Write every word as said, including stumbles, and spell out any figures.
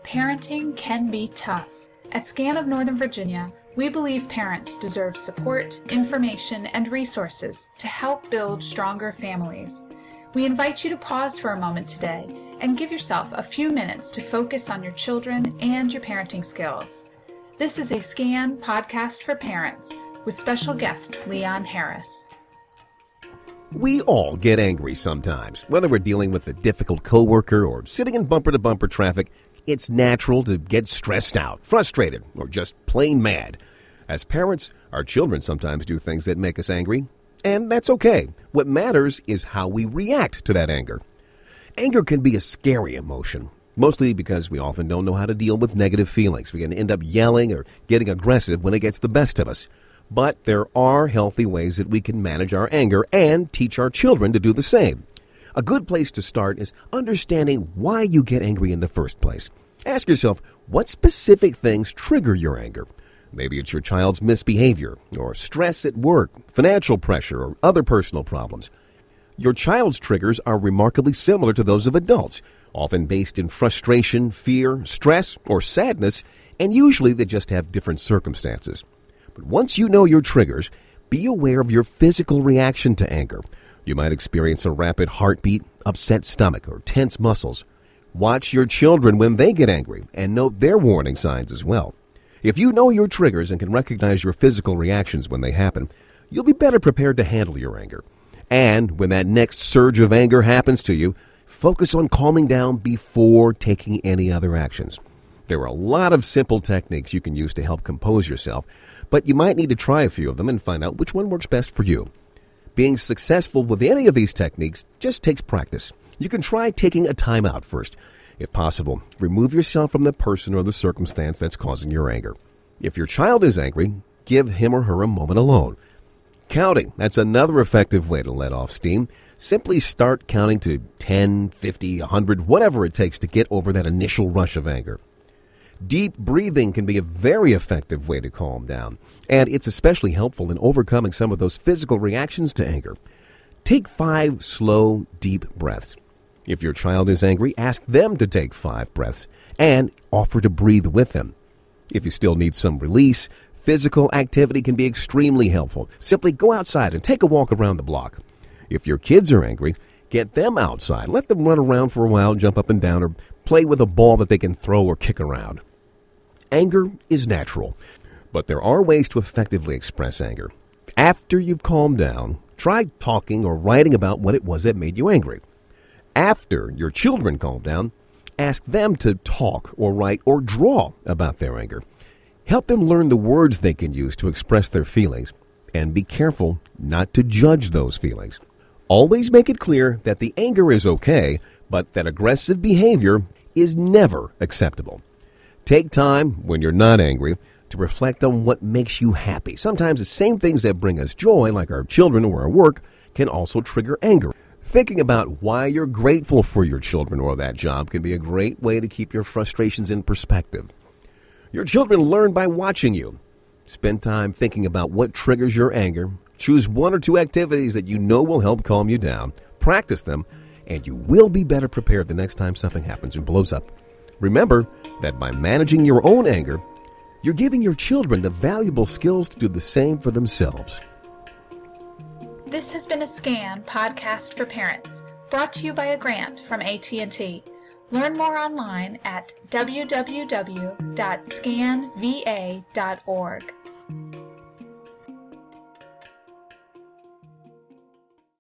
Parenting can be tough. At SCAN of Northern Virginia, we believe parents deserve support, information, and resources to help build stronger families. We invite you to pause for a moment today and give yourself a few minutes to focus on your children and your parenting skills. This is a SCAN podcast for parents with special guest Leon Harris. We all get angry sometimes, whether we're dealing with a difficult coworker or sitting in bumper-to-bumper traffic. It's natural to get stressed out, frustrated, or just plain mad. As parents, our children sometimes do things that make us angry, and that's okay. What matters is how we react to that anger. Anger can be a scary emotion, mostly because we often don't know how to deal with negative feelings. We can end up yelling or getting aggressive when it gets the best of us. But there are healthy ways that we can manage our anger and teach our children to do the same. A good place to start is understanding why you get angry in the first place. Ask yourself, what specific things trigger your anger? Maybe it's your child's misbehavior, or stress at work, financial pressure, or other personal problems. Your child's triggers are remarkably similar to those of adults, often based in frustration, fear, stress, or sadness, and usually they just have different circumstances. But once you know your triggers, be aware of your physical reaction to anger. You might experience a rapid heartbeat, upset stomach, or tense muscles. Watch your children when they get angry and note their warning signs as well. If you know your triggers and can recognize your physical reactions when they happen, you'll be better prepared to handle your anger. And when that next surge of anger happens to you, focus on calming down before taking any other actions. There are a lot of simple techniques you can use to help compose yourself, but you might need to try a few of them and find out which one works best for you. Being successful with any of these techniques just takes practice. You can try taking a time out first. If possible, remove yourself from the person or the circumstance that's causing your anger. If your child is angry, give him or her a moment alone. Counting, that's another effective way to let off steam. Simply start counting to ten, fifty, one hundred, whatever it takes to get over that initial rush of anger. Deep breathing can be a very effective way to calm down, and it's especially helpful in overcoming some of those physical reactions to anger. Take five slow, deep breaths. If your child is angry, ask them to take five breaths and offer to breathe with them. If you still need some release, physical activity can be extremely helpful. Simply go outside and take a walk around the block. If your kids are angry, get them outside. Let them run around for a while, jump up and down, or play with a ball that they can throw or kick around. Anger is natural, but there are ways to effectively express anger. After you've calmed down, try talking or writing about what it was that made you angry. After your children calm down, ask them to talk or write or draw about their anger. Help them learn the words they can use to express their feelings, and be careful not to judge those feelings. Always make it clear that the anger is okay, but that aggressive behavior is never acceptable. Take time, when you're not angry, to reflect on what makes you happy. Sometimes the same things that bring us joy, like our children or our work, can also trigger anger. Thinking about why you're grateful for your children or that job can be a great way to keep your frustrations in perspective. Your children learn by watching you. Spend time thinking about what triggers your anger. Choose one or two activities that you know will help calm you down. Practice them, and you will be better prepared the next time something happens and blows up. Remember that by managing your own anger, you're giving your children the valuable skills to do the same for themselves. This has been a SCAN podcast for parents, brought to you by a grant from A T and T. Learn more online at w w w dot scan v a dot org.